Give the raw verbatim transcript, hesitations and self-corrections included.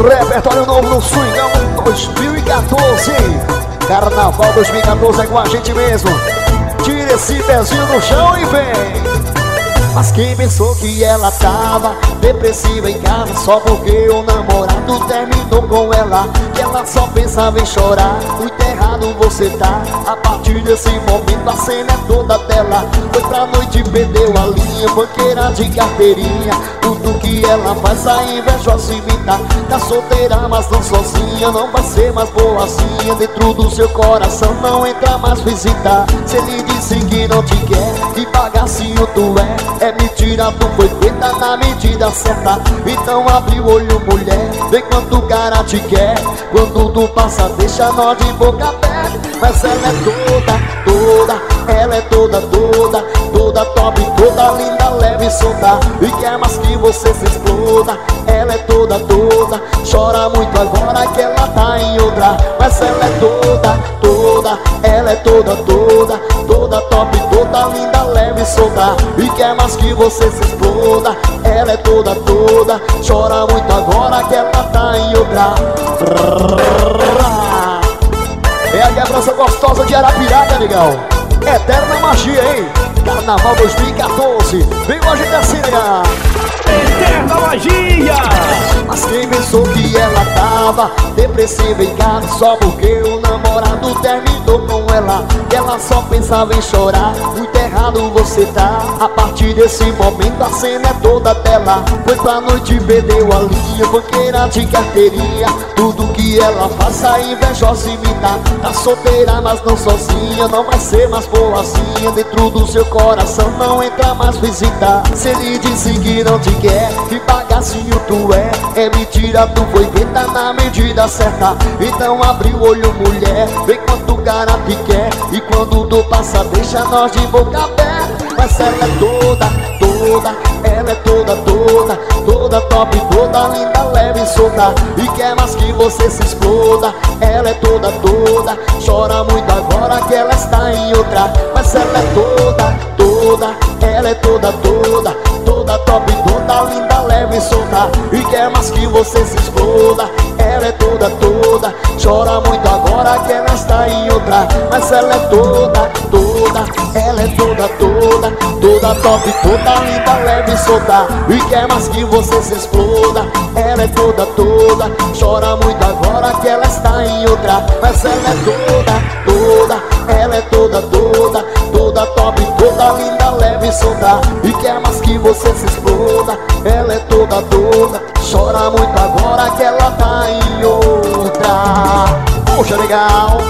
Repertório novo no Swingão dois mil e quatorze. Carnaval dois mil e quatorze é com a gente mesmo. Tira esse pezinho do chão e vem. Mas quem pensou que ela tava depressiva em casa só porque o namorado terminou com ela? Que ela só pensava em chorar. Muito errado você tá. A partir desse momento a cena é toda dela. Foi pra noite e perdeu a linha. Banqueira de carteirinha. Tudo que ela faz a invejosa imita. Tá solteira mas não sozinha. Não vai ser mais boazinha. Dentro do seu coração não entra mais visitar. Se ele disse que não te quer e bagacinho tu é, é mentira, tu foi feita na medida certa. Então abre o olho, mulher, vê quanto o cara te quer. Quando tu passa, deixa nós de boca aberta. Mas ela é toda, toda, ela é toda, toda, toda top, toda linda, leve e solta. E quer mais que você se exploda. Ela é toda, toda, chora muito agora que ela tá em outra. Mas ela é toda, toda, ela é toda, toda, toda top, toda linda, leve e solta. E quer mais que você se exploda. Ela é toda, toda, chora muito agora que ela tá em outra. É a quebrança gostosa de Arapiraca, legal. Eterna magia, hein? Carnaval dois mil e quatorze. Vem com a gente assim, legal. Eterna magia. Mas quem pensou que ela tava depressiva em casa só porque o namorado terminou com ela? Que ela só pensava em chorar. Muito errado você tá. A partir desse momento a cena é toda dela. Foi pra noite e perdeu a linha. Banqueira de carteirinha. Tudo que ela faz a invejosa imita. Tá solteira mas não sozinha. Não vai ser mais boazinha. Dentro do seu coração não entra mais visitar. Se ele disse que não te quer, que bagacinho tu é, é mentira, tu foi feita na medida certa. Então abre o olho, mulher, vê quanto o cara te quer. E quando tu passa, deixa nós de boca aberta. Mas ela é toda, toda, ela é toda, toda, toda top, toda linda, leve e solta. E quer mais que você se exploda. Ela é toda, toda, chora muito agora que ela está em outra. Mas ela é toda, toda, ela é toda, toda, toda top, toda linda, leve e solta. E quer mais que você se exploda. Ela é toda, toda, chora muito agora que ela está em outra. Mas ela é toda, toda, ela é toda, toda, toda top, toda linda, leve e solta. E quer mais que você se exploda. Ela é toda, toda, chora muito agora que ela está em outra. Mas ela é toda, toda, ela é toda, toda, toda top, toda linda, leve e solta. E quer mais que você se exploda. Ela é toda, toda, chora muito agora que ela tá em outra. Poxa, legal.